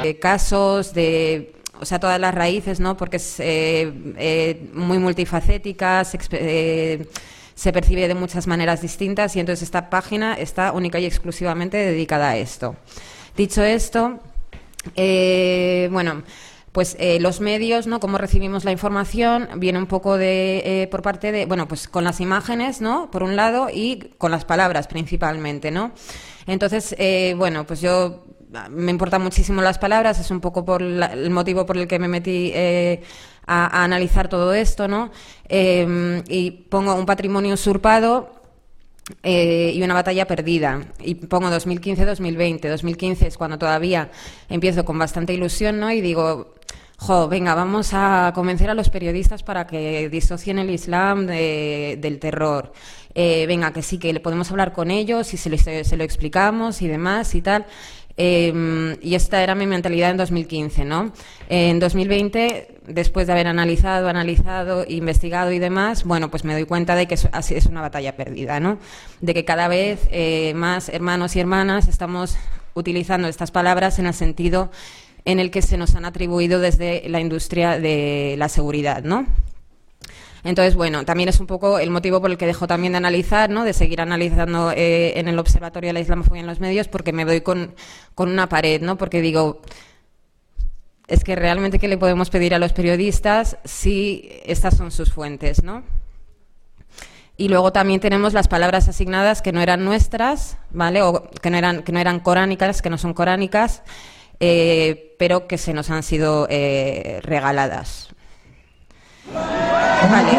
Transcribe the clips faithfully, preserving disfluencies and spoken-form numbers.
de casos, de, o sea, todas las raíces, ¿no? Porque es eh, eh, muy multifacética, se, eh, se percibe de muchas maneras distintas y entonces esta página está única y exclusivamente dedicada a esto. Dicho esto, eh, bueno, pues eh, los medios, ¿no? Cómo recibimos la información, viene un poco de eh, por parte de, bueno, pues con las imágenes, ¿no? Por un lado, y con las palabras principalmente, ¿no? Entonces, eh, bueno, pues yo me importan muchísimo las palabras, es un poco por la, el motivo por el que me metí eh, a, a analizar todo esto, ¿no? Eh, y pongo un patrimonio usurpado. Eh, y una batalla perdida, y pongo dos mil quince dos mil veinte. dos mil quince es cuando todavía empiezo con bastante ilusión, ¿no? Y digo, jo, venga, vamos a convencer a los periodistas para que disocien el Islam de, del terror. Eh, venga, que sí, que le podemos hablar con ellos y se, les, se lo explicamos y demás y tal. Eh, y esta era mi mentalidad en dos mil quince, ¿no? En dos mil veinte, después de haber analizado, analizado, investigado y demás, bueno, pues me doy cuenta de que es, es una batalla perdida, ¿no? De que cada vez eh, más hermanos y hermanas estamos utilizando estas palabras en el sentido en el que se nos han atribuido desde la industria de la seguridad, ¿no? Entonces, bueno, también es un poco el motivo por el que dejo también de analizar, ¿no? De seguir analizando eh, en el Observatorio de la Islamofobia en los medios, porque me doy con, con una pared, ¿no? Porque digo, es que realmente ¿qué le podemos pedir a los periodistas si estas son sus fuentes, ¿no? Y luego también tenemos las palabras asignadas que no eran nuestras, ¿vale? O que no eran, que no eran coránicas, que no son coránicas, eh, pero que se nos han sido eh, regaladas. Vale,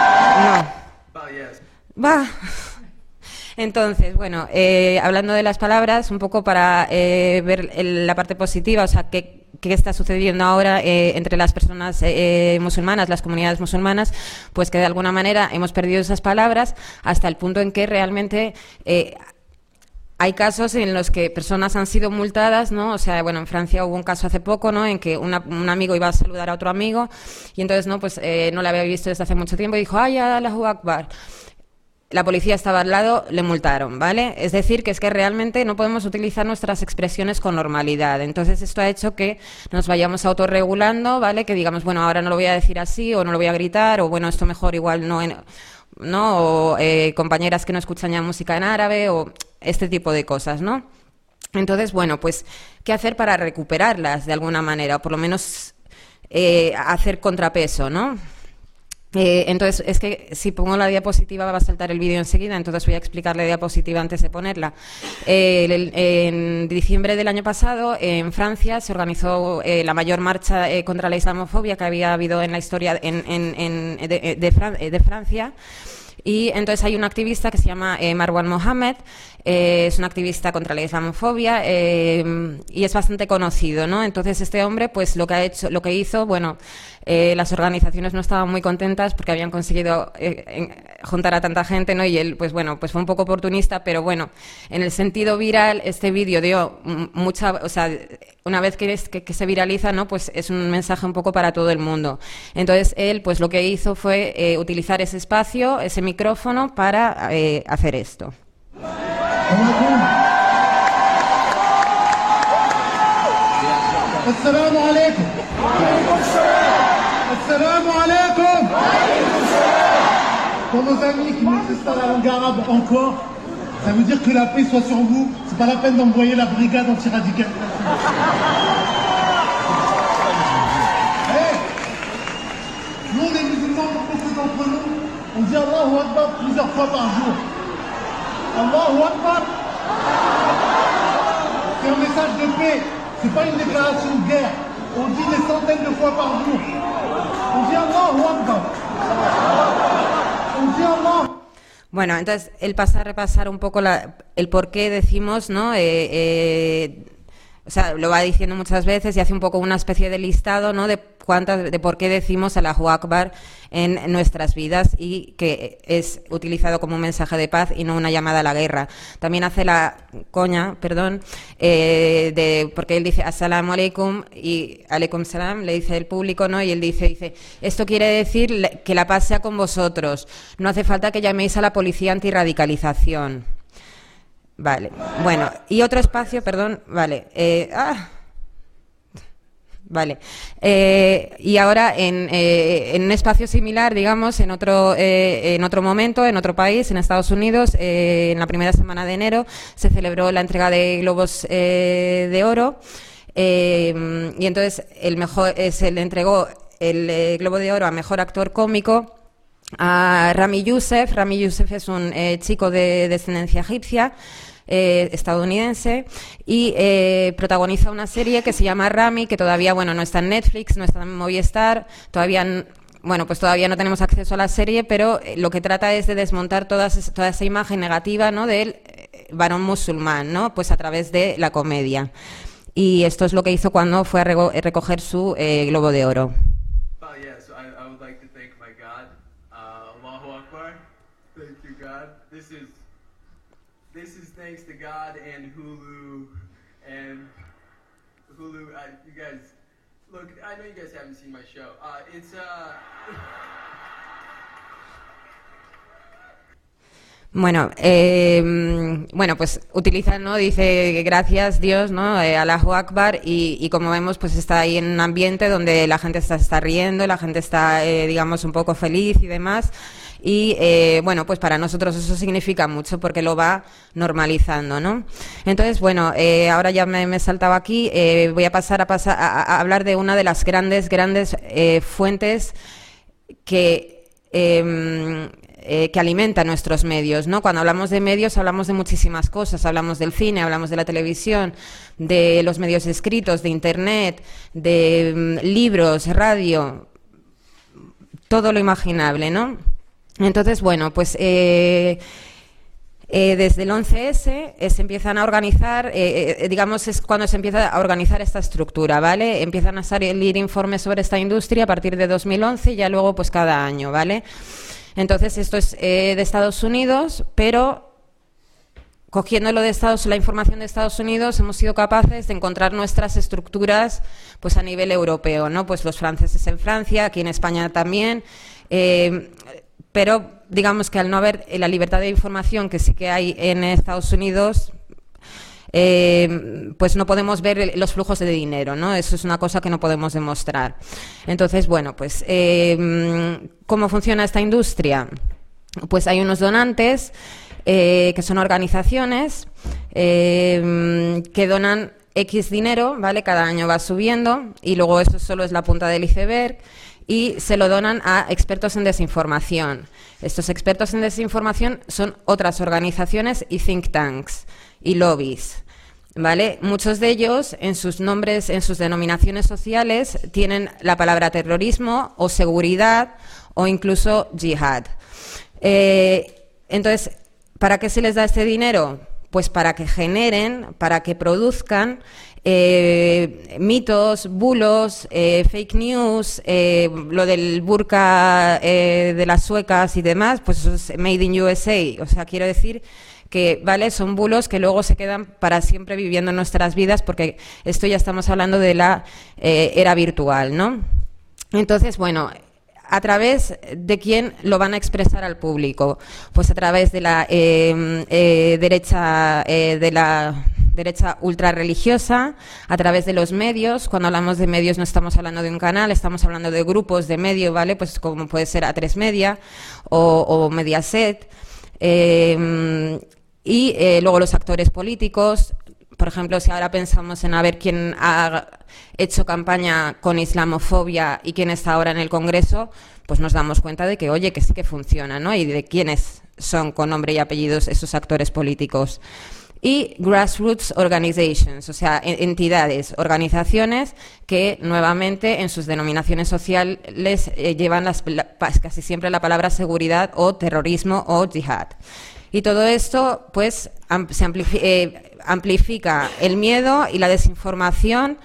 no. Va. Entonces, bueno, eh, hablando de las palabras, un poco para eh, ver el, la parte positiva, o sea, qué, qué está sucediendo ahora eh, entre las personas eh, musulmanas, las comunidades musulmanas, pues que de alguna manera hemos perdido esas palabras hasta el punto en que realmente eh, hay casos en los que personas han sido multadas, ¿no? O sea, bueno, en Francia hubo un caso hace poco, ¿no? En que una, un amigo iba a saludar a otro amigo y entonces, ¿no? Pues eh, no le había visto desde hace mucho tiempo y dijo, ¡ay, Allahu Akbar! La policía estaba al lado, le multaron, ¿vale? Es decir, que es que realmente no podemos utilizar nuestras expresiones con normalidad. Entonces, esto ha hecho que nos vayamos autorregulando, ¿vale? Que digamos, bueno, ahora no lo voy a decir así o no lo voy a gritar o, bueno, esto mejor igual no... En, ¿no? O eh, compañeras que no escuchan ya música en árabe o este tipo de cosas, ¿no? Entonces, bueno, pues, ¿qué hacer para recuperarlas de alguna manera? O por lo menos eh, hacer contrapeso, ¿no? Eh, entonces, es que si pongo la diapositiva va a saltar el vídeo enseguida, entonces voy a explicar la diapositiva antes de ponerla. Eh, el, en diciembre del año pasado, en Francia, se organizó eh, la mayor marcha eh, contra la islamofobia que había habido en la historia en, en, en, de, de, Fran de Francia. Y entonces hay un activista que se llama eh, Marwan Mohammed, eh, es un activista contra la islamofobia eh, y es bastante conocido, ¿no? Entonces este hombre, pues lo que ha hecho, lo que hizo, bueno, eh, las organizaciones no estaban muy contentas porque habían conseguido eh, en, juntar a tanta gente, ¿no? Y él, pues bueno, pues fue un poco oportunista, pero bueno, en el sentido viral, este vídeo dio mucha, o sea, una vez que, es, que, que se viraliza, ¿no? Pues es un mensaje un poco para todo el mundo. Entonces él, pues lo que hizo fue eh, utilizar ese espacio, ese micrófono para eh, hacer esto. Assalamu alaikum. Assalamu alaikum. Pour nos amis qui maîtrisent pas la langue arabe encore, ça veut dire que la paix soit sur vous. C'est pas la peine d'envoyer la brigade anti-radicale. Hey, nous les musulmans, beaucoup d'entre nous, on dit Allahu Akbar plusieurs fois par jour. Allahu Akbar, c'est un message de paix, c'est pas une déclaration de guerre. On dit des centaines de fois par jour. On dit Allahu Akbar. On dit Allah. Bueno, entonces él pasa a repasar un poco la, el por qué decimos, ¿no? Eh, eh, o sea, lo va diciendo muchas veces y hace un poco una especie de listado, ¿no? De cuántas, de por qué decimos Allahu Akbar en nuestras vidas y que es utilizado como un mensaje de paz y no una llamada a la guerra. También hace la coña, perdón, eh, de porque él dice Assalamu alaikum y alaikum salam, le dice el público, ¿no? Y él dice, dice, esto quiere decir que la paz sea con vosotros. No hace falta que llaméis a la policía antirradicalización. Vale, bueno, y otro espacio, perdón, vale, eh, ah, Vale. Eh, y ahora en, eh, en un espacio similar, digamos, en otro, eh, en otro momento, en otro país, en Estados Unidos, eh, en la primera semana de enero, se celebró la entrega de Globos eh, de Oro. Eh, y entonces el mejor, eh, se le entregó el eh, Globo de Oro a Mejor Actor Cómico a Rami Youssef. Rami Youssef es un eh, chico de descendencia egipcia, Eh, estadounidense, y eh, protagoniza una serie que se llama Rami, que todavía, bueno, no está en Netflix, no está en Movistar, todavía, bueno, pues todavía no tenemos acceso a la serie, pero eh, lo que trata es de desmontar todas, toda esa imagen negativa, ¿no?, del eh, varón musulmán, ¿no?, pues a través de la comedia. Y esto es lo que hizo cuando fue a rego- recoger su eh, Globo de Oro. Oh, yeah, so I, I would like to thank my God. Uh, Allahu Akbar. Thank you, God. This is This is thanks to God and Hulu and Hulu. Uh, you guys, look, I know you guys haven't seen my show. Uh, it's uh. Bueno, eh, bueno, pues utilizan, ¿no?, dice gracias Dios, ¿no?, eh, Allahu Akbar, y, y como vemos, pues está ahí en un ambiente donde la gente está, está riendo, la gente está, eh, digamos, un poco feliz y demás. Y, eh, bueno, pues para nosotros eso significa mucho porque lo va normalizando, ¿no? Entonces, bueno, eh, ahora ya me, me he saltado aquí, eh, voy a pasar a, pasar a, a hablar de una de las grandes, grandes eh, fuentes que... Eh, eh, que alimenta nuestros medios, ¿no? Cuando hablamos de medios hablamos de muchísimas cosas, hablamos del cine, hablamos de la televisión, de los medios escritos, de internet, de mm, libros, radio, todo lo imaginable, ¿no? Entonces, bueno, pues eh, eh, desde el once ese eh, se empiezan a organizar, eh, eh, digamos, es cuando se empieza a organizar esta estructura, ¿vale? Empiezan a salir informes sobre esta industria a partir de dos mil once y ya luego, pues cada año, ¿vale? Entonces, esto es eh, de Estados Unidos, pero cogiéndolo de Estados, la información de Estados Unidos, hemos sido capaces de encontrar nuestras estructuras, pues a nivel europeo, ¿no? Pues los franceses en Francia, aquí en España también, eh, pero digamos que al no haber la libertad de información que sí que hay en Estados Unidos, Eh, pues no podemos ver los flujos de dinero, ¿no? Eso es una cosa que no podemos demostrar. Entonces, bueno, pues eh, ¿cómo funciona esta industria? Pues hay unos donantes eh, que son organizaciones eh, que donan X dinero, ¿vale? Cada año va subiendo y luego eso solo es la punta del iceberg y se lo donan a expertos en desinformación. Estos expertos en desinformación son otras organizaciones y think tanks y lobbies, ¿vale? Muchos de ellos, en sus nombres, en sus denominaciones sociales, tienen la palabra terrorismo o seguridad o incluso yihad. Eh, entonces, ¿para qué se les da este dinero? Pues para que generen, para que produzcan eh, mitos, bulos, eh, fake news, eh, lo del burka eh, de las suecas y demás, pues eso es made in U S A. O sea, quiero decir que, vale, son bulos que luego se quedan para siempre viviendo en nuestras vidas, porque esto ya estamos hablando de la eh, era virtual, ¿no? Entonces, bueno, ¿a través de quién lo van a expresar al público? Pues a través de la eh, eh, derecha, eh, de la derecha ultrarreligiosa, a través de los medios. Cuando hablamos de medios no estamos hablando de un canal, estamos hablando de grupos de medio, ¿vale? Pues como puede ser A tres Media o, o Mediaset. Eh, y eh, luego los actores políticos. Por ejemplo, si ahora pensamos en a ver quién ha hecho campaña con islamofobia y quién está ahora en el Congreso, pues nos damos cuenta de que, oye, que sí que funciona, ¿no? Y de quiénes son con nombre y apellidos esos actores políticos. Y grassroots organizations, o sea, entidades, organizaciones que nuevamente en sus denominaciones sociales eh, llevan las, la, casi siempre la palabra seguridad o terrorismo o yihad. Y todo esto, pues, am, se amplifica, eh, amplifica el miedo y la desinformación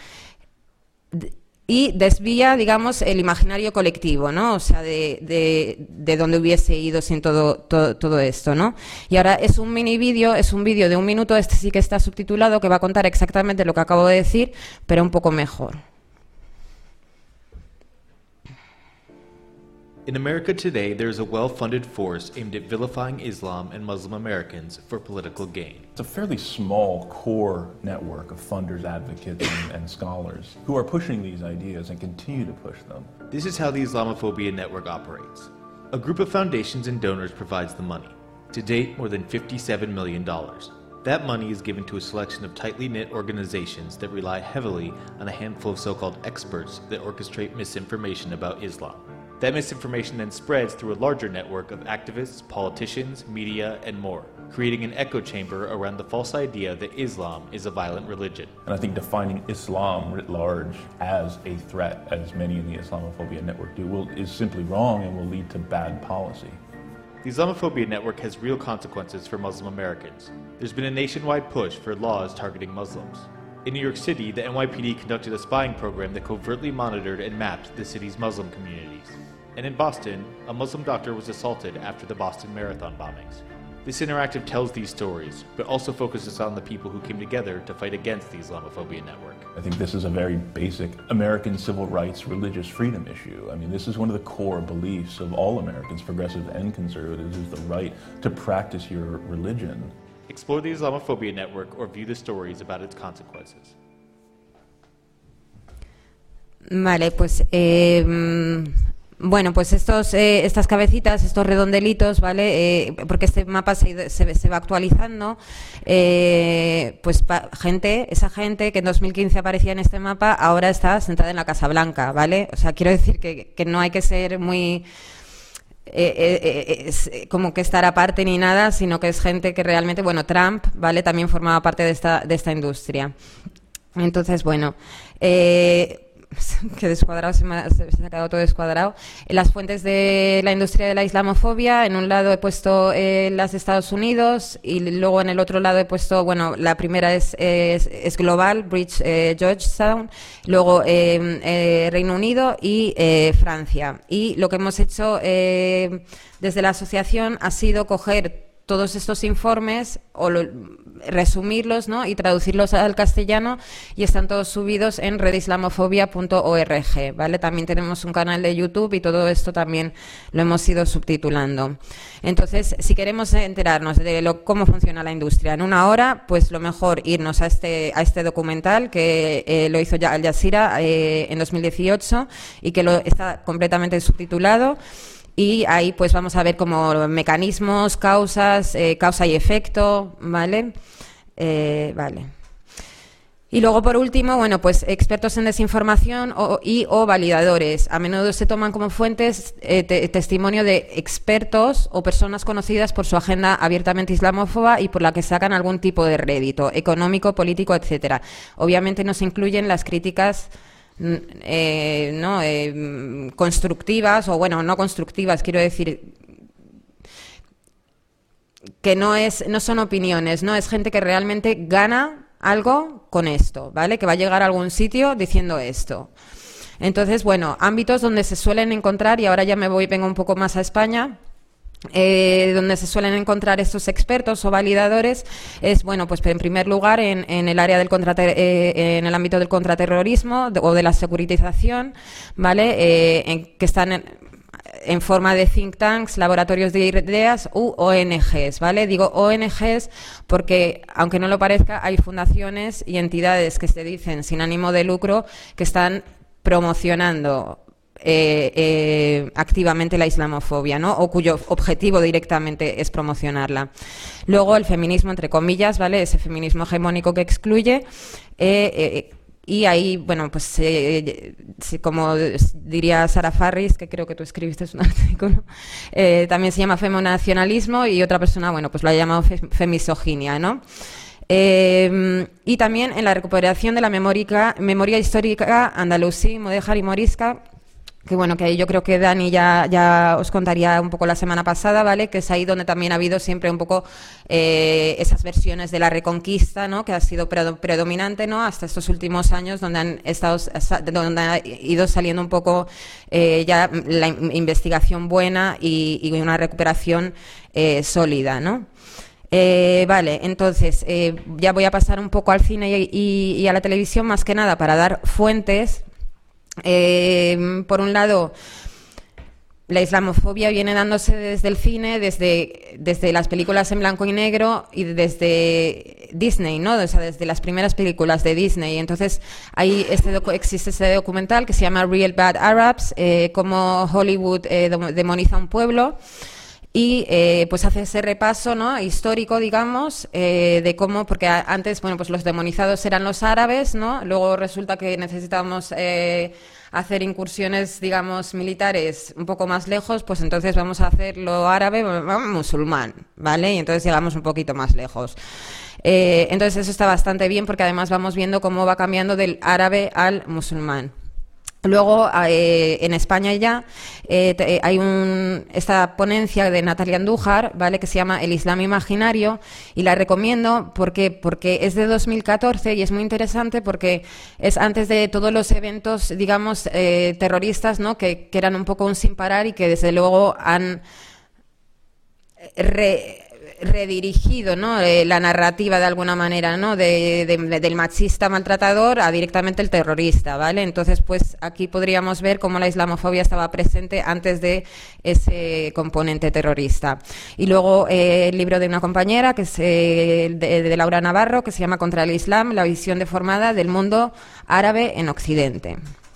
y desvía, digamos, el imaginario colectivo, ¿no? O sea, de, de, de dónde hubiese ido sin todo, todo, todo esto, ¿no? Y ahora es un mini vídeo, es un vídeo de un minuto, este sí que está subtitulado, que va a contar exactamente lo que acabo de decir, pero un poco mejor. In America today, there is a well-funded force aimed at vilifying Islam and Muslim Americans for political gain. It's a fairly small core network of funders, advocates, and, and scholars who are pushing these ideas and continue to push them. This is how the Islamophobia Network operates. A group of foundations and donors provides the money. To date, more than fifty-seven million dollars. That money is given to a selection of tightly knit organizations that rely heavily on a handful of so-called experts that orchestrate misinformation about Islam. That misinformation then spreads through a larger network of activists, politicians, media, and more, creating an echo chamber around the false idea that Islam is a violent religion. And I think defining Islam writ large as a threat, as many in the Islamophobia Network do, will, is simply wrong and will lead to bad policy. The Islamophobia Network has real consequences for Muslim Americans. There's been a nationwide push for laws targeting Muslims. In New York City, the N Y P D conducted a spying program that covertly monitored and mapped the city's Muslim communities. And in Boston, a Muslim doctor was assaulted after the Boston Marathon bombings. This interactive tells these stories, but also focuses on the people who came together to fight against the Islamophobia Network. I think this is a very basic American civil rights, religious freedom issue. I mean, this is one of the core beliefs of all Americans, progressive and conservatives, is the right to practice your religion. Explore the Islamophobia Network or view the stories about its consequences. Vale, pues... Eh, Bueno, pues estos, eh, estas cabecitas, estos redondelitos, ¿vale? Eh, porque este mapa se, se, se va actualizando, eh, pues pa, gente, esa gente que en dos mil quince aparecía en este mapa, ahora está sentada en la Casa Blanca, ¿vale? O sea, quiero decir que, que no hay que ser muy... Eh, eh, es como que estar aparte ni nada, sino que es gente que realmente, bueno, Trump, ¿vale? También formaba parte de esta, de esta industria. Entonces, bueno... Eh, que descuadrado, se, me ha, se, se ha quedado todo descuadrado. En las fuentes de la industria de la islamofobia, en un lado he puesto eh, las de Estados Unidos y luego en el otro lado he puesto, bueno, la primera es, es, es global, Bridge eh, Georgetown, luego eh, eh, Reino Unido y eh, Francia. Y lo que hemos hecho eh, desde la asociación ha sido coger todos estos informes o lo, resumirlos, ¿no? Y traducirlos al castellano, y están todos subidos en red islamofobia punto org, ¿vale? También tenemos un canal de YouTube y todo esto también lo hemos ido subtitulando. Entonces, si queremos enterarnos de lo, cómo funciona la industria en una hora, pues lo mejor irnos a este, a este documental que eh, lo hizo Al Jazeera eh, en dos mil dieciocho y que lo, está completamente subtitulado. Y ahí pues vamos a ver como mecanismos, causas, eh, causa y efecto, ¿vale? Eh, vale. Y luego, por último, bueno, pues expertos en desinformación o, y o validadores. A menudo se toman como fuentes eh, te, testimonio de expertos o personas conocidas por su agenda abiertamente islamófoba y por la que sacan algún tipo de rédito económico, político, etcétera. Obviamente no se incluyen las críticas Eh, no eh, constructivas o bueno no constructivas, quiero decir que no es no son opiniones, no es gente que realmente gana algo con esto, ¿vale? Que va a llegar a algún sitio diciendo esto. Entonces, bueno, ámbitos donde se suelen encontrar, y ahora ya me voy vengo un poco más a España. Eh, donde se suelen encontrar estos expertos o validadores es, bueno, pues en primer lugar en, en el área del contrater eh, en el ámbito del contraterrorismo de, o de la securitización, ¿vale? Eh, en, que están en, en forma de think tanks, laboratorios de ideas u O N Ges, ¿vale? Digo O N Ges porque, aunque no lo parezca, hay fundaciones y entidades que se dicen sin ánimo de lucro que están promocionando Eh, eh, activamente la islamofobia, ¿no? O cuyo objetivo directamente es promocionarla. Luego el feminismo, entre comillas, ¿vale? Ese feminismo hegemónico que excluye eh, eh, y ahí, bueno, pues eh, como diría Sara Farris, que creo que tú escribiste un artículo, eh, también se llama femonacionalismo, y otra persona, bueno, pues lo ha llamado fe femisoginia, ¿no? Eh, y también en la recuperación de la memoria, memoria histórica andalusí, mudéjar y morisca, que bueno, que ahí yo creo que Dani ya, ya os contaría un poco la semana pasada, ¿vale? Que es ahí donde también ha habido siempre un poco eh, esas versiones de la Reconquista, ¿no? Que ha sido predominante, ¿no? Hasta estos últimos años, donde han estado, donde ha ido saliendo un poco eh, ya la investigación buena y, y una recuperación eh, sólida, ¿no? Eh, vale, entonces eh, ya voy a pasar un poco al cine y, y, y a la televisión, más que nada para dar fuentes. Eh, por un lado, la islamofobia viene dándose desde el cine, desde, desde las películas en blanco y negro y desde Disney, ¿no? O sea, desde las primeras películas de Disney. Entonces, ahí este docu- existe este documental que se llama Real Bad Arabs, eh, cómo Hollywood eh, demoniza un pueblo. Y eh, pues hace ese repaso, ¿no?, histórico, digamos, eh, de cómo, porque a, antes, bueno, pues los demonizados eran los árabes, ¿no? Luego resulta que necesitábamos eh, hacer incursiones, digamos, militares un poco más lejos, pues entonces vamos a hacer lo árabe, musulmán, ¿vale? Y entonces llegamos un poquito más lejos. Eh, entonces eso está bastante bien porque además vamos viendo cómo va cambiando del árabe al musulmán. Luego, eh, en España ya eh, te, hay un, esta ponencia de Natalia Andújar, ¿vale?, que se llama El Islam Imaginario, y la recomiendo porque, porque es de dos mil catorce y es muy interesante porque es antes de todos los eventos, digamos, eh, terroristas, ¿no?, que, que eran un poco un sin parar y que desde luego han re, redirigido, ¿no?, eh, la narrativa de alguna manera, ¿no?, de, de, del machista maltratador a directamente el terrorista, ¿vale? Entonces, pues aquí podríamos ver cómo la islamofobia estaba presente antes de ese componente terrorista. Y luego eh, el libro de una compañera, que es eh, de, de Laura Navarro, que se llama Contra el Islam, la visión deformada del mundo árabe en Occidente.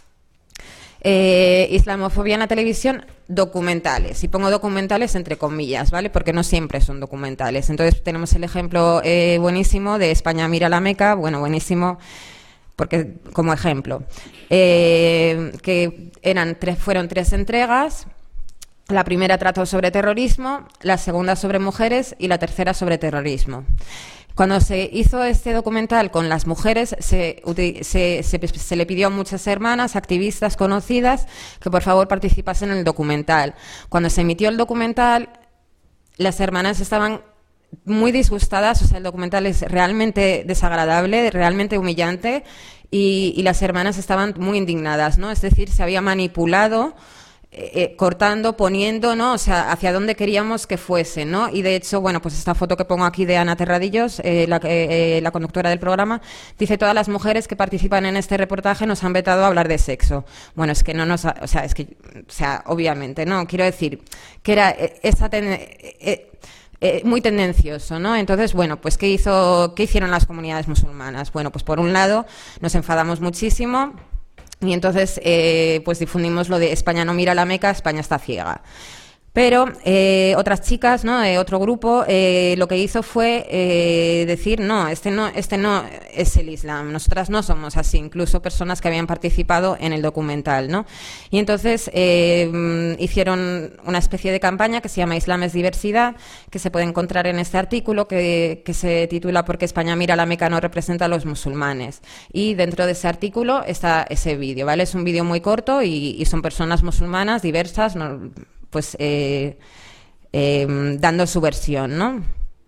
Eh, islamofobia en la televisión, documentales, y pongo documentales entre comillas, ¿vale?, porque no siempre son documentales. Entonces tenemos el ejemplo eh, buenísimo de España mira la Meca, bueno, buenísimo porque como ejemplo, eh, que eran tres, fueron tres entregas. La primera trató sobre terrorismo, la segunda sobre mujeres y la tercera sobre terrorismo. Cuando se hizo este documental con las mujeres, se, se, se, se le pidió a muchas hermanas, activistas conocidas, que por favor participasen en el documental. Cuando se emitió el documental, las hermanas estaban muy disgustadas, o sea, el documental es realmente desagradable, realmente humillante, y, y las hermanas estaban muy indignadas, ¿no? Es decir, se había manipulado, Eh, cortando, poniendo, ¿no?, o sea, hacia dónde queríamos que fuese, ¿no? Y de hecho, bueno, pues esta foto que pongo aquí de Ana Terradillos, eh, la, eh, la conductora del programa, dice: todas las mujeres que participan en este reportaje nos han vetado a hablar de sexo. Bueno, es que no nos, ha, o sea, es que, o sea, obviamente, ¿no? Quiero decir que era eh, esa ten, eh, eh, Eh, muy tendencioso, ¿no? Entonces, bueno, pues ¿qué hizo, qué hicieron las comunidades musulmanas? Bueno, pues por un lado nos enfadamos muchísimo. Y entonces, eh, pues difundimos lo de España no mira la Meca, España está ciega. Pero eh, otras chicas, ¿no?, eh, otro grupo, eh, lo que hizo fue eh, decir, no, este no, este no es el Islam, nosotras no somos así, incluso personas que habían participado en el documental, ¿no? Y entonces eh, hicieron una especie de campaña que se llama Islam es diversidad, que se puede encontrar en este artículo, que, que se titula ¿Por qué España mira la Meca no representa a los musulmanes? Y dentro de ese artículo está ese vídeo, ¿vale? Es un vídeo muy corto y, y son personas musulmanas diversas, ¿no?, pues eh, eh, dando su versión, ¿no?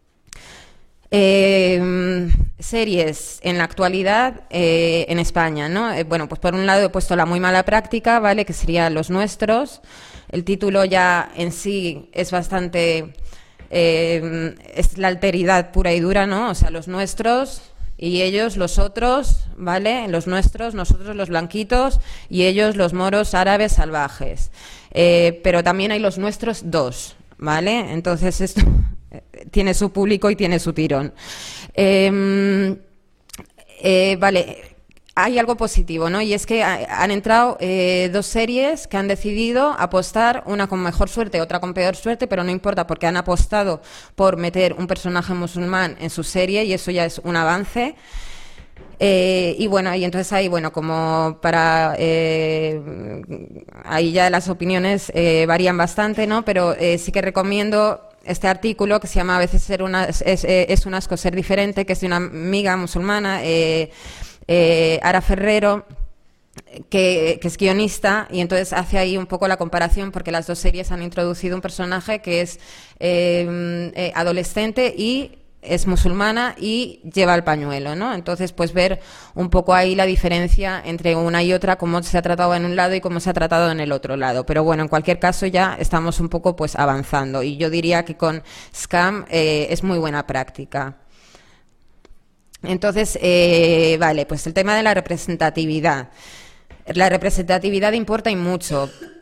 Eh, series en la actualidad eh, en España, ¿no? Eh, bueno, pues por un lado he puesto La muy mala práctica, ¿vale?, que sería Los nuestros. El título ya en sí es bastante... Eh, es la alteridad pura y dura, ¿no? O sea, los nuestros y ellos los otros, ¿vale? Los nuestros, nosotros los blanquitos y ellos los moros árabes salvajes. Eh, pero también hay los nuestros dos, ¿vale? Entonces esto tiene su público y tiene su tirón. Eh, eh, vale, hay algo positivo, ¿no? Y es que ha, han entrado eh, dos series que han decidido apostar, una con mejor suerte, otra con peor suerte, pero no importa porque han apostado por meter un personaje musulmán en su serie y eso ya es un avance. Eh, y bueno, y entonces ahí, bueno, como para... Eh, ahí ya las opiniones eh, varían bastante, ¿no? Pero eh, sí que recomiendo este artículo que se llama A veces ser una, es, es un asco ser diferente, que es de una amiga musulmana, eh, eh, Ara Ferrero, que, que es guionista, y entonces hace ahí un poco la comparación porque las dos series han introducido un personaje que es eh, eh, adolescente y es musulmana y lleva el pañuelo, ¿no? Entonces, pues ver un poco ahí la diferencia entre una y otra, cómo se ha tratado en un lado y cómo se ha tratado en el otro lado. Pero bueno, en cualquier caso ya estamos un poco pues avanzando y yo diría que con Scam eh, es muy buena práctica. Entonces, eh, vale, pues el tema de la representatividad. La representatividad importa y mucho.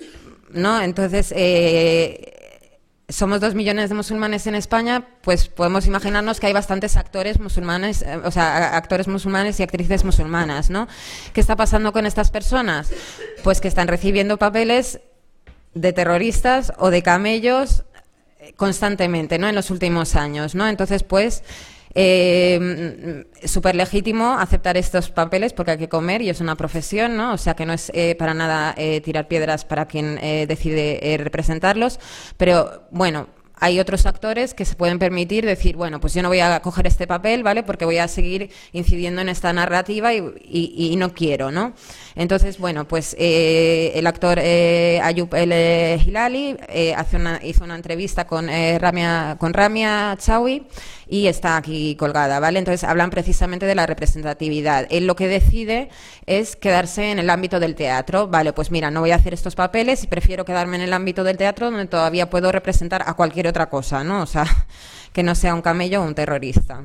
¿no? Entonces, eh, somos dos millones de musulmanes en España, pues podemos imaginarnos que hay bastantes actores musulmanes, eh, o sea, actores musulmanes y actrices musulmanas, ¿no? ¿Qué está pasando con estas personas? Pues que están recibiendo papeles de terroristas o de camellos constantemente, ¿no? En los últimos años, ¿no? Entonces, pues, eh, súper legítimo aceptar estos papeles porque hay que comer y es una profesión, ¿no? O sea, que no es eh, para nada eh, tirar piedras para quien eh, decide eh, representarlos, pero bueno, hay otros actores que se pueden permitir decir, bueno, pues yo no voy a coger este papel, ¿vale? Porque voy a seguir incidiendo en esta narrativa y, y, y no quiero, ¿no? Entonces, bueno, pues eh, el actor eh, Ayub El eh, Hilali eh, hace una, hizo una entrevista con, eh, Ramia, con Ramia Chawi y está aquí colgada, ¿vale? Entonces hablan precisamente de la representatividad. Él lo que decide es quedarse en el ámbito del teatro, ¿vale? Pues mira, no voy a hacer estos papeles y prefiero quedarme en el ámbito del teatro donde todavía puedo representar a cualquier otra cosa, ¿no? O sea, que no sea un camello o un terrorista.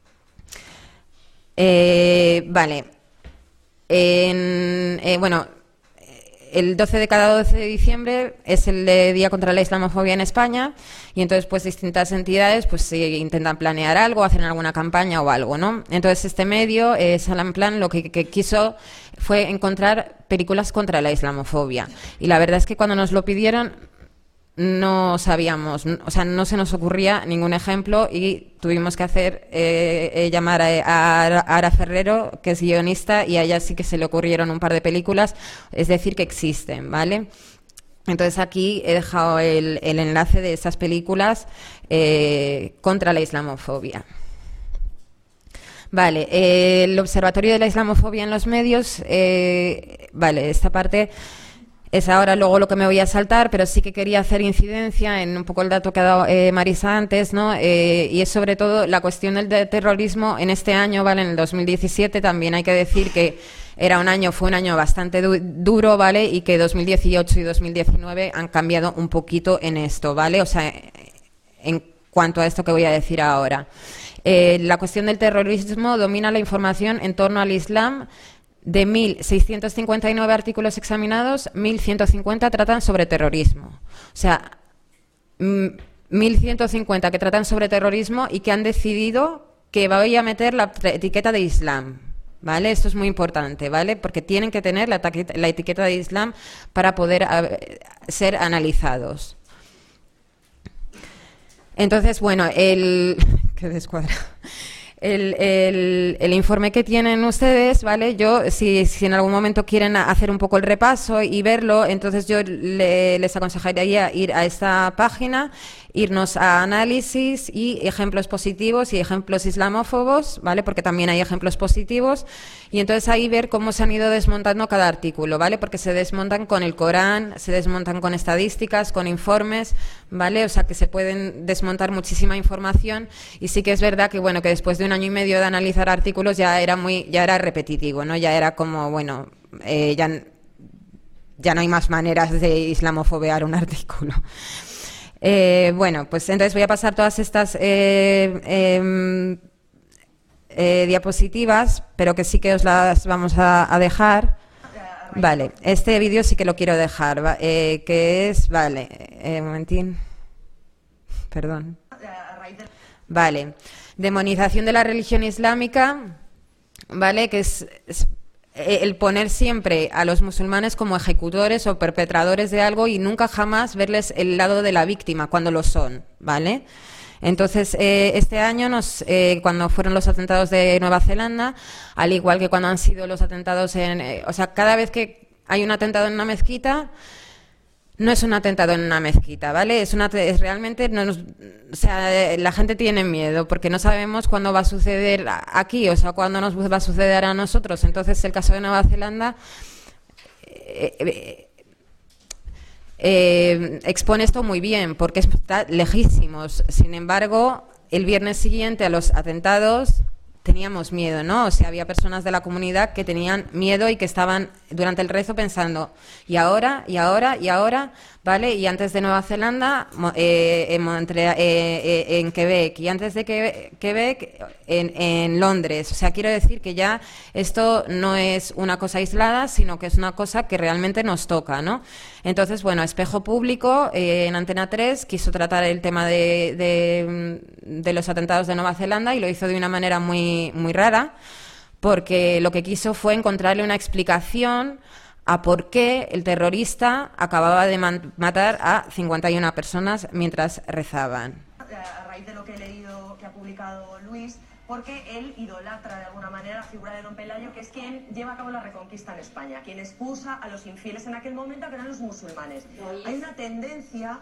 Eh, vale. En, eh, bueno, el doce de cada doce de diciembre es el de Día contra la Islamofobia en España y entonces pues distintas entidades pues intentan planear algo, hacen alguna campaña o algo, ¿no? Entonces este medio, eh, Salam Plan, lo que, que quiso fue encontrar películas contra la islamofobia y la verdad es que cuando nos lo pidieron no sabíamos, o sea, no se nos ocurría ningún ejemplo y tuvimos que hacer eh, eh, llamar a, a Ara Ferrero, que es guionista, y a ella sí que se le ocurrieron un par de películas, es decir, que existen, ¿vale? Entonces aquí he dejado el, el enlace de esas películas eh, contra la islamofobia. Vale, eh, el Observatorio de la Islamofobia en los medios, eh, vale, esta parte es ahora luego lo que me voy a saltar, pero sí que quería hacer incidencia en un poco el dato que ha dado eh, Marisa antes, ¿no? Eh, y es sobre todo la cuestión del de terrorismo en este año, ¿vale? En el dos mil diecisiete también hay que decir que era un año, fue un año bastante du duro, ¿vale? Y que dos mil dieciocho y dos mil diecinueve han cambiado un poquito en esto, ¿vale? O sea, en cuanto a esto que voy a decir ahora. Eh, la cuestión del terrorismo domina la información en torno al Islam. De mil seiscientos cincuenta y nueve artículos examinados, mil ciento cincuenta tratan sobre terrorismo. O sea, mil ciento cincuenta que tratan sobre terrorismo y que han decidido que voy a meter la etiqueta de Islam, ¿vale? Esto es muy importante, ¿vale? Porque tienen que tener la, la etiqueta de Islam para poder a, ser analizados. Entonces, bueno, el... ¡Qué descuadra! El, el, el informe que tienen ustedes, ¿vale? Yo, si, si en algún momento quieren hacer un poco el repaso y verlo, entonces yo le, les aconsejaría ir a esta página, irnos a análisis y ejemplos positivos y ejemplos islamófobos, ¿vale? Porque también hay ejemplos positivos. Y entonces ahí ver cómo se han ido desmontando cada artículo, ¿vale? Porque se desmontan con el Corán, se desmontan con estadísticas, con informes, ¿vale? O sea, que se pueden desmontar muchísima información y sí que es verdad que, bueno, que después de un año y medio de analizar artículos ya era muy, ya era repetitivo, ¿no? Ya era como, bueno, eh, ya, ya no hay más maneras de islamofobear un artículo. Eh, bueno, pues entonces voy a pasar todas estas eh, eh, eh, diapositivas, pero que sí que os las vamos a, a dejar. Vale, este vídeo sí que lo quiero dejar, va, eh, que es, vale, eh, un momentín, perdón. Vale, demonización de la religión islámica, vale, que es, es el poner siempre a los musulmanes como ejecutores o perpetradores de algo y nunca jamás verles el lado de la víctima cuando lo son, ¿vale? Entonces, eh, este año, nos, eh, cuando fueron los atentados de Nueva Zelanda, al igual que cuando han sido los atentados en... Eh, o sea, cada vez que hay un atentado en una mezquita, no es un atentado en una mezquita, ¿vale? Es, una, es realmente... No nos, o sea, la gente tiene miedo porque no sabemos cuándo va a suceder aquí, o sea, cuándo nos va a suceder a nosotros. Entonces, el caso de Nueva Zelanda... Eh, eh, Eh, expone esto muy bien porque está lejísimos. Sin embargo, el viernes siguiente a los atentados teníamos miedo, ¿no? O sea, había personas de la comunidad que tenían miedo y que estaban durante el rezo pensando, y ahora, y ahora, y ahora, ¿vale? Y antes de Nueva Zelanda, eh, en, Montreal, eh, eh, en Quebec, y antes de Quebec, en, en Londres. O sea, quiero decir que ya esto no es una cosa aislada, sino que es una cosa que realmente nos toca, ¿no? Entonces, bueno, Espejo Público, eh, en Antena tres, quiso tratar el tema de, de, de los atentados de Nueva Zelanda y lo hizo de una manera muy, muy rara, porque lo que quiso fue encontrarle una explicación a por qué el terrorista acababa de man- matar a cincuenta y una personas mientras rezaban. A raíz de lo que he leído que ha publicado Luis, porque él idolatra de alguna manera la figura de don Pelayo, que es quien lleva a cabo la reconquista en España, quien expulsa a los infieles en aquel momento, que eran los musulmanes. Hay una tendencia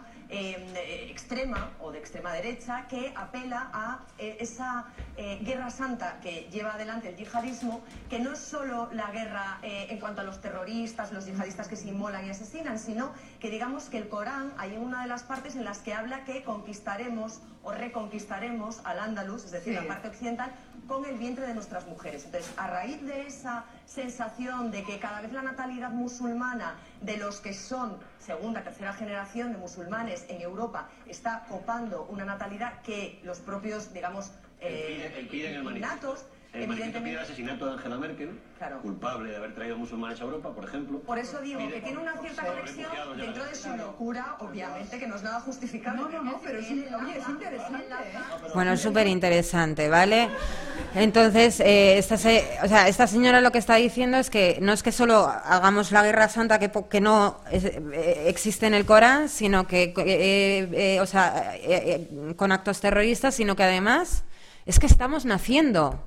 eh, extrema o de extrema derecha que apela a eh, esa eh, guerra santa que lleva adelante el yihadismo, que no es solo la guerra eh, en cuanto a los terroristas, los yihadistas que se inmolan y asesinan, sino que digamos que el Corán, hay una de las partes en las que habla que conquistaremos o reconquistaremos al Andalus, es decir, sí, la parte occidental, con el vientre de nuestras mujeres. Entonces, a raíz de esa sensación de que cada vez la natalidad musulmana de los que son segunda, tercera generación de musulmanes en Europa está copando una natalidad que los propios, digamos, eh, el pide, el pide innatos, el evidentemente pide el asesinato de Angela Merkel, claro, culpable de haber traído musulmanes a Europa, por ejemplo. Por eso digo que tiene una cierta conexión dentro de su locura, obviamente, que no es nada justificable. No, no, no, pero es, oye, es interesante, ¿eh? Bueno, es súper interesante, ¿vale? Entonces, eh, esta, se, o sea, esta señora lo que está diciendo es que no es que solo hagamos la guerra santa que, que no es, eh, existe en el Corán, sino que, eh, eh, o sea, eh, eh, con actos terroristas, sino que además es que estamos naciendo,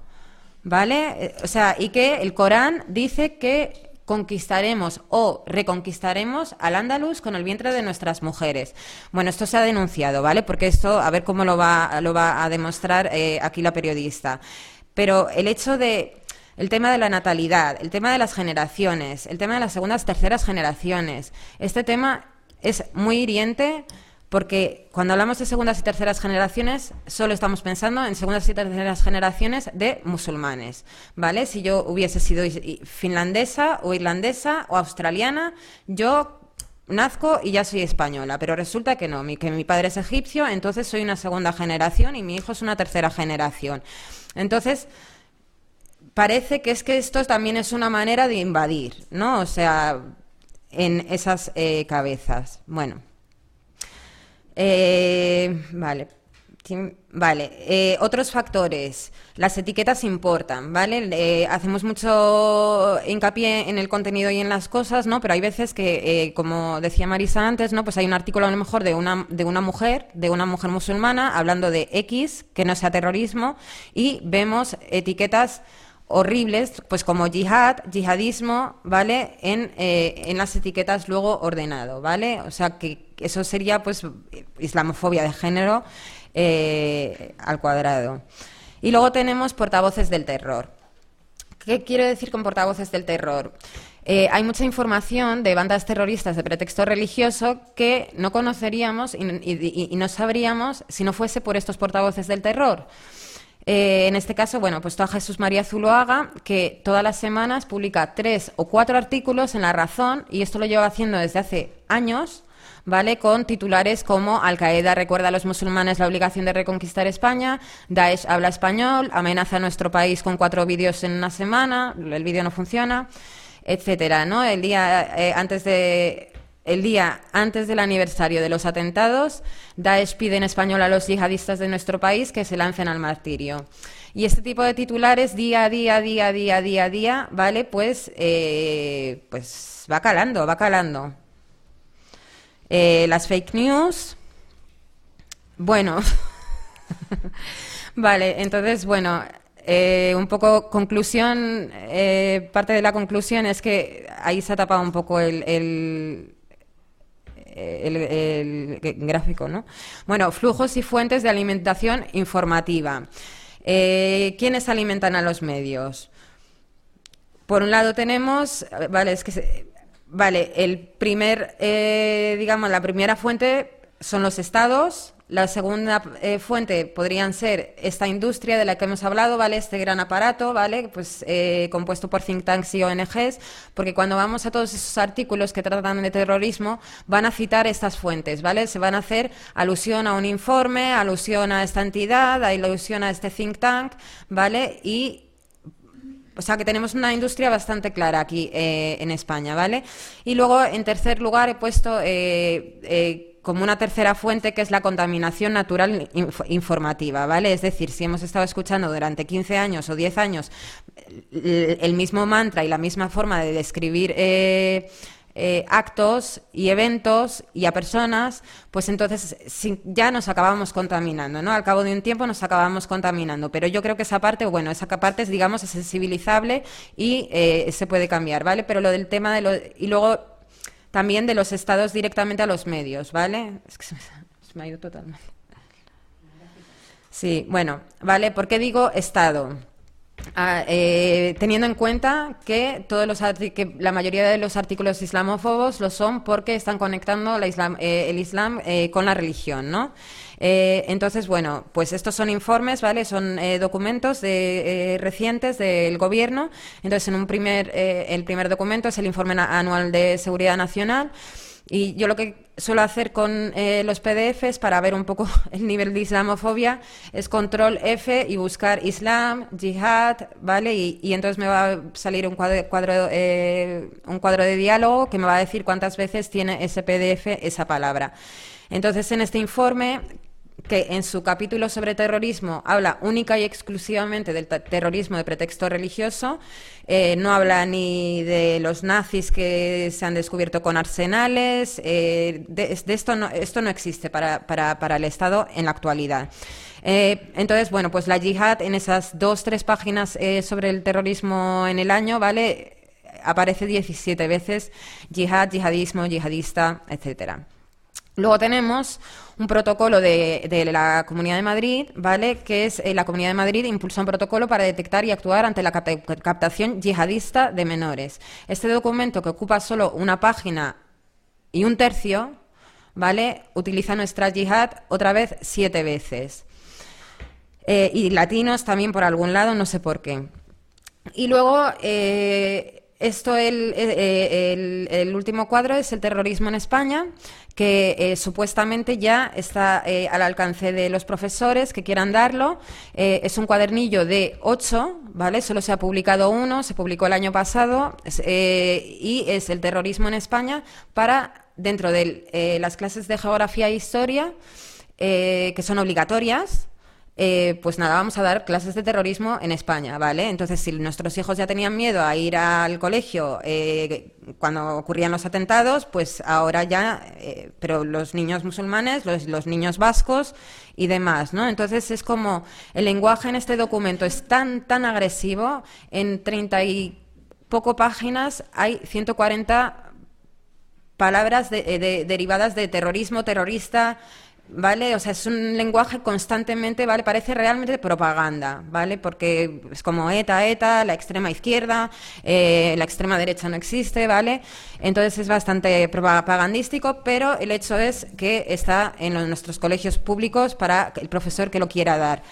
¿vale? O sea, y que el Corán dice que conquistaremos o reconquistaremos al Andalus con el vientre de nuestras mujeres. Bueno, esto se ha denunciado, ¿vale? Porque esto, a ver cómo lo va, lo va a demostrar eh, aquí la periodista. Pero el hecho de, el tema de la natalidad, el tema de las generaciones, el tema de las segundas, terceras generaciones, este tema es muy hiriente. Porque cuando hablamos de segundas y terceras generaciones, solo estamos pensando en segundas y terceras generaciones de musulmanes, ¿vale? Si yo hubiese sido finlandesa o irlandesa o australiana, yo nazco y ya soy española, pero resulta que no, que mi padre es egipcio, entonces soy una segunda generación y mi hijo es una tercera generación. Entonces, parece que es que esto también es una manera de invadir, ¿no? O sea, en esas eh, cabezas. Bueno. Eh, vale, vale. Eh, otros factores. Las etiquetas importan, ¿vale? Eh, hacemos mucho hincapié en el contenido y en las cosas, ¿no? Pero hay veces que, eh, como decía Marisa antes, ¿no? Pues hay un artículo a lo mejor de una de una mujer, de una mujer musulmana, hablando de X, que no sea terrorismo, y vemos etiquetas horribles, pues como yihad, yihadismo, ¿vale? En, eh, en las etiquetas luego ordenado, ¿vale? O sea, que eso sería, pues, islamofobia de género eh, al cuadrado. Y luego tenemos portavoces del terror. ¿Qué quiero decir con portavoces del terror? Eh, hay mucha información de bandas terroristas de pretexto religioso que no conoceríamos y, y, y no sabríamos si no fuese por estos portavoces del terror. Eh, en este caso, bueno, pues está Jesús María Zuloaga, que todas las semanas publica tres o cuatro artículos en La Razón, y esto lo lleva haciendo desde hace años, ¿vale? Con titulares como Al-Qaeda recuerda a los musulmanes la obligación de reconquistar España, Daesh habla español, amenaza a nuestro país con cuatro vídeos en una semana, el vídeo no funciona, etcétera, ¿no? El día eh, antes de... El día antes del aniversario de los atentados, Daesh pide en español a los yihadistas de nuestro país que se lancen al martirio. Y este tipo de titulares, día a día, día a día, día a día, ¿vale? Pues, eh, pues va calando, va calando. Eh, las fake news. Bueno. Vale, entonces, bueno... Eh, un poco conclusión, eh, parte de la conclusión es que ahí se ha tapado un poco el, el, el, el, el gráfico, ¿no? Bueno, flujos y fuentes de alimentación informativa. Eh, ¿Quiénes alimentan a los medios? Por un lado tenemos, vale, es que se, vale, el primer, eh, digamos, la primera fuente son los estados, La segunda eh, fuente podrían ser esta industria de la que hemos hablado, ¿vale? Este gran aparato, ¿vale? Pues eh, compuesto por think tanks y O N Ges, porque cuando vamos a todos esos artículos que tratan de terrorismo, van a citar estas fuentes, ¿vale? Se van a hacer alusión a un informe, alusión a esta entidad, alusión a este think tank, ¿vale? Y o sea que tenemos una industria bastante clara aquí eh, en España, ¿vale? Y luego, en tercer lugar, he puesto eh, eh, como una tercera fuente, que es la contaminación natural inf informativa, ¿vale? Es decir, si hemos estado escuchando durante quince años o diez años el, el mismo mantra y la misma forma de describir eh, eh, actos y eventos y a personas, pues entonces si, ya nos acabamos contaminando, ¿no? Al cabo de un tiempo nos acabamos contaminando, pero yo creo que esa parte, bueno, esa parte es, digamos, es sensibilizable y eh, se puede cambiar, ¿vale? Pero lo del tema de lo... Y luego también de los estados directamente a los medios, ¿vale? Es que se me, se me ha ido totalmente. Sí, bueno, ¿vale? ¿Por qué digo estado? Ah, eh, teniendo en cuenta que todos los que la mayoría de los artículos islamófobos lo son porque están conectando la islam, eh, el Islam eh, con la religión, ¿no? Eh, entonces, bueno, pues estos son informes, ¿vale? Son eh, documentos de, eh, recientes del Gobierno. Entonces, en un primer, eh, el primer documento es el Informe Anual de Seguridad Nacional. Y yo lo que suelo hacer con eh, los P D Fs para ver un poco el nivel de islamofobia es control F y buscar Islam, Jihad, ¿vale? Y, y entonces me va a salir un cuadro, cuadro, eh, un cuadro de diálogo que me va a decir cuántas veces tiene ese P D F esa palabra. Entonces, en este informe, que en su capítulo sobre terrorismo habla única y exclusivamente del terrorismo de pretexto religioso, eh, no habla ni de los nazis que se han descubierto con arsenales, eh, de, de esto no, esto no existe para, para, para el Estado en la actualidad. Eh, entonces, bueno, pues la yihad en esas dos, tres páginas eh, sobre el terrorismo en el año, ¿vale? Aparece diecisiete veces yihad, yihadismo, yihadista, etcétera. Luego tenemos un protocolo de, de la Comunidad de Madrid, ¿vale? Que es eh, la Comunidad de Madrid impulsa un protocolo para detectar y actuar ante la captación yihadista de menores. Este documento, que ocupa solo una página y un tercio, ¿vale? Utiliza nuestra yihad otra vez siete veces. Eh, y latinos también por algún lado, no sé por qué. Y luego... Eh, Esto, el, el, el último cuadro es el terrorismo en España, que eh, supuestamente ya está eh, al alcance de los profesores que quieran darlo. Eh, es un cuadernillo de ocho, ¿vale? Solo se ha publicado uno, se publicó el año pasado, eh, y es el terrorismo en España para, dentro de eh, las clases de geografía e historia, eh, que son obligatorias. Eh, pues nada, vamos a dar clases de terrorismo en España, ¿vale? Entonces, si nuestros hijos ya tenían miedo a ir al colegio eh, cuando ocurrían los atentados, pues ahora ya, eh, pero los niños musulmanes, los, los niños vascos y demás, ¿no? Entonces, es como el lenguaje en este documento es tan, tan agresivo, en treinta y poco páginas hay ciento cuarenta palabras de, de, derivadas de terrorismo, terrorista... ¿Vale? O sea, es un lenguaje constantemente, ¿vale? Parece realmente propaganda, ¿vale? Porque es como ETA, ETA, la extrema izquierda, eh, la extrema derecha no existe, ¿vale? Entonces es bastante propagandístico, pero el hecho es que está en los, nuestros colegios públicos para el profesor que lo quiera dar.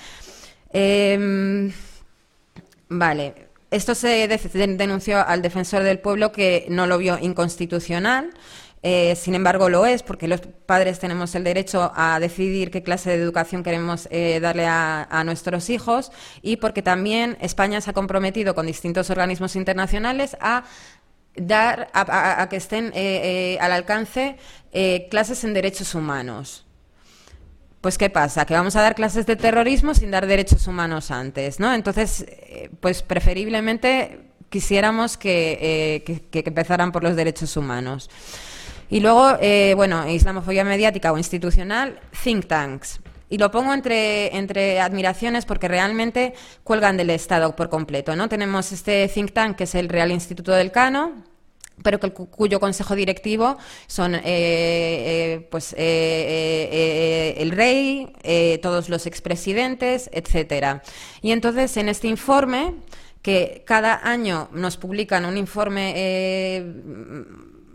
Eh, vale. Esto se de denunció al defensor del pueblo, que no lo vio inconstitucional. Eh, sin embargo, lo es, porque los padres tenemos el derecho a decidir qué clase de educación queremos eh, darle a, a nuestros hijos, y porque también España se ha comprometido con distintos organismos internacionales a dar a, a, a que estén eh, eh, al alcance eh, clases en derechos humanos. Pues ¿qué pasa? Que vamos a dar clases de terrorismo sin dar derechos humanos antes, ¿no? Entonces, eh, pues preferiblemente quisiéramos que, eh, que, que empezaran por los derechos humanos. Y luego, eh, bueno, islamofobia mediática o institucional, think tanks. Y lo pongo entre, entre admiraciones porque realmente cuelgan del Estado por completo, ¿no? Tenemos este think tank, que es el Real Instituto del Cano, pero que, cuyo consejo directivo son eh, eh, pues, eh, eh, eh, el rey, eh, todos los expresidentes, etcétera. Y entonces, en este informe, que cada año nos publican un informe... Eh,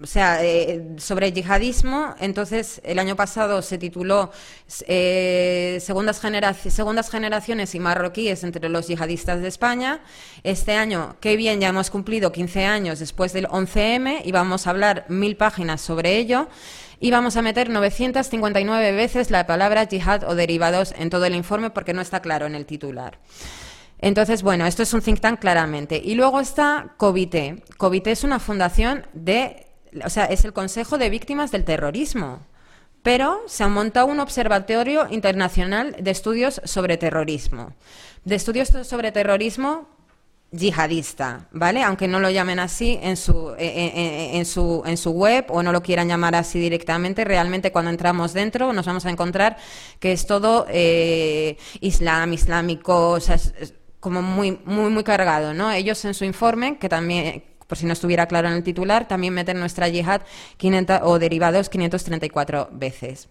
o sea, eh, sobre yihadismo. Entonces, el año pasado se tituló eh, segundas, genera segundas generaciones y marroquíes entre los yihadistas de España. Este año, qué bien, ya hemos cumplido quince años después del once eme y vamos a hablar mil páginas sobre ello. Y vamos a meter novecientas cincuenta y nueve veces la palabra yihad o derivados en todo el informe porque no está claro en el titular. Entonces, bueno, esto es un think tank claramente. Y luego está COVITE. COVITE es una fundación de, o sea, es el Consejo de Víctimas del Terrorismo. Pero se ha montado un observatorio internacional de estudios sobre terrorismo. De estudios sobre terrorismo yihadista, ¿vale? Aunque no lo llamen así en su, en, en, en, su, en su web o no lo quieran llamar así directamente, realmente cuando entramos dentro nos vamos a encontrar que es todo eh, islam, islámico, o sea, es, es como muy, muy, muy cargado, ¿no? Ellos en su informe, que también, por si no estuviera claro en el titular, también meten nuestra yihad quinientos, o derivados quinientas treinta y cuatro veces.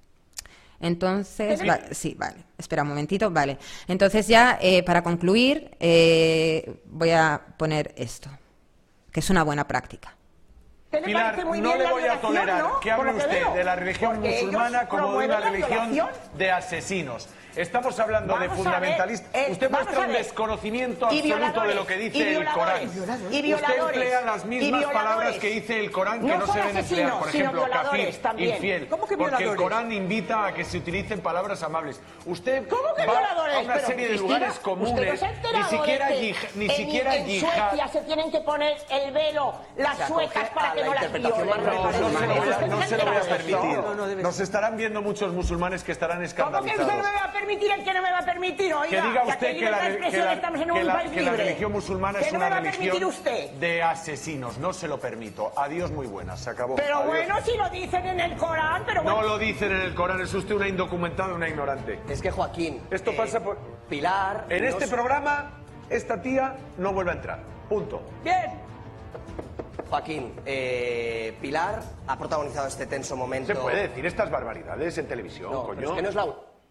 Entonces, vale, sí, vale, espera un momentito, vale. Entonces ya, eh, para concluir, eh, voy a poner esto, que es una buena práctica. Pilar, no le voy a tolerar ¿no? que hable usted veo. de la religión Porque musulmana como de una religión de asesinos. Estamos hablando vamos de fundamentalistas. Eh, usted muestra un desconocimiento absoluto de lo que dice el Corán. Y usted emplea las mismas palabras que dice el Corán que no, no se deben emplear. Por ejemplo, kafir, infiel. ¿Cómo que porque el Corán invita a que se utilicen palabras amables. Usted ¿Cómo que va violadores? a una Pero, serie de lugares comunes. No ni siquiera de yihad. Ni en, siquiera en yihad. Suecia se tienen que poner el velo las suecas para que no las violen. No se lo voy a permitir. Nos estarán viendo muchos musulmanes que estarán escandalizados. ¿Cómo que usted me va a permitir el que no me va a permitir? Oiga, que diga usted que, que, la, que, la, estamos en que, un la, país que la libre. religión musulmana ¿Que es no una me va a religión usted? de asesinos. No se lo permito. Adiós, muy buenas. Se acabó. Pero Adiós. bueno, si lo dicen en el Corán, pero bueno. No lo dicen en el Corán. Es usted una indocumentada, una ignorante. Es que, Joaquín... Esto eh, pasa por... Pilar... En no este se... programa, esta tía no vuelve a entrar. Punto. Bien. Joaquín, eh, Pilar ha protagonizado este tenso momento... ¿Se puede decir estas barbaridades en televisión, no, coño? Pero es que no es la...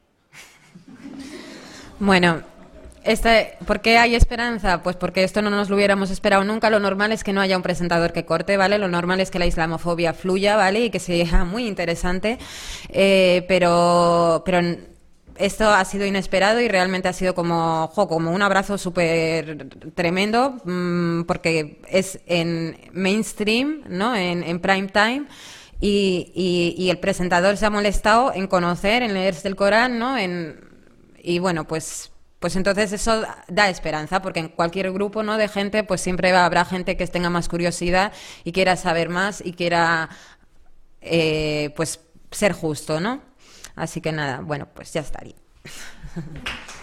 Bueno, este, ¿por qué hay esperanza? Pues porque esto no nos lo hubiéramos esperado nunca. Lo normal es que no haya un presentador que corte, ¿vale? Lo normal es que la islamofobia fluya, ¿vale? Y que sea muy interesante. Eh, pero, pero esto ha sido inesperado y realmente ha sido como, jo, como un abrazo súper tremendo, mmm, porque es en mainstream, ¿no? En, en prime time. Y, y, y el presentador se ha molestado en conocer, en leerse el Corán, ¿no? En, y bueno, pues, pues entonces eso da esperanza, porque en cualquier grupo, ¿no? de gente, pues siempre habrá gente que tenga más curiosidad y quiera saber más y quiera, eh, pues, ser justo, ¿no? Así que nada, bueno, pues ya estaría.